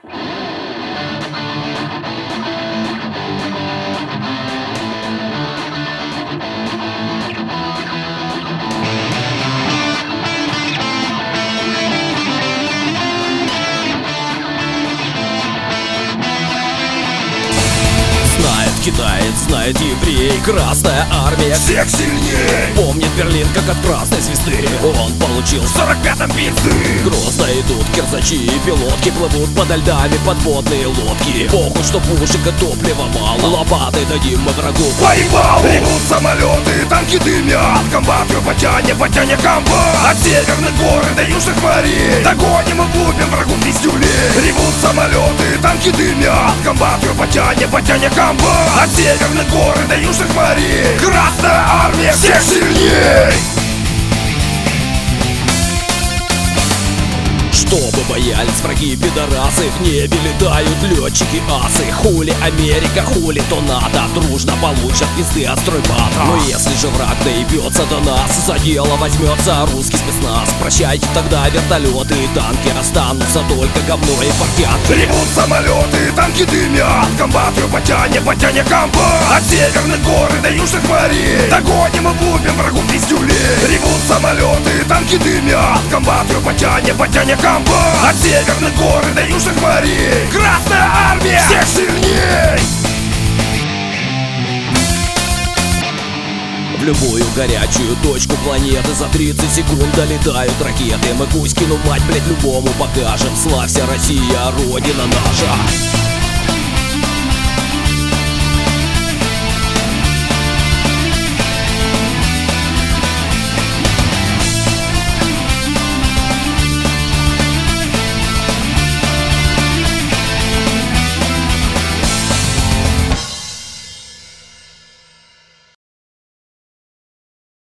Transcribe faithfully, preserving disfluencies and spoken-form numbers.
Китаец знает еврей, Красная Армия всех сильней. Помнит Берлин как от красной звезды. Он получил в сорок пятом пизды. Грозно идут кирзачи и пилотки, плывут подо льдами подводные лодки. Похуй, что пушек и топлива мало, лопатой дадим мы врагу поебал. Ревут самолеты, танки дымят, комбату потяне, потяне комбат. От северных гор до южных морей догоним и глубим врагу пиздюлей. Ревут самолеты, танки дымят, комбату потяне, потяне комбат. От северных гор до южных морей Красная Армия всех сильней. Чтобы боялись враги пидорасы, в небе летают летчики асы. Хули Америка, хули то НАТО, дружно получат пизды от стройбата. Но если же враг доебется до нас, за дело возьмется русский спецназ. Прощайте тогда вертолеты и танки, останутся только говно и паркет. Ревут самолеты, танки дымят, комбату потяне, потяне комбат. От северных гор до южных морей догоним и глубим врагу пиздюлей. Ревут самолеты, танки дымят, комбату потяне, потяне комбат. От северных гор до южных морей Красная Армия всех сильней. В любую горячую точку планеты за тридцать секунд долетают ракеты. Мы Кузькину мать, блять, любому покажем. Славься, Россия, Родина наша.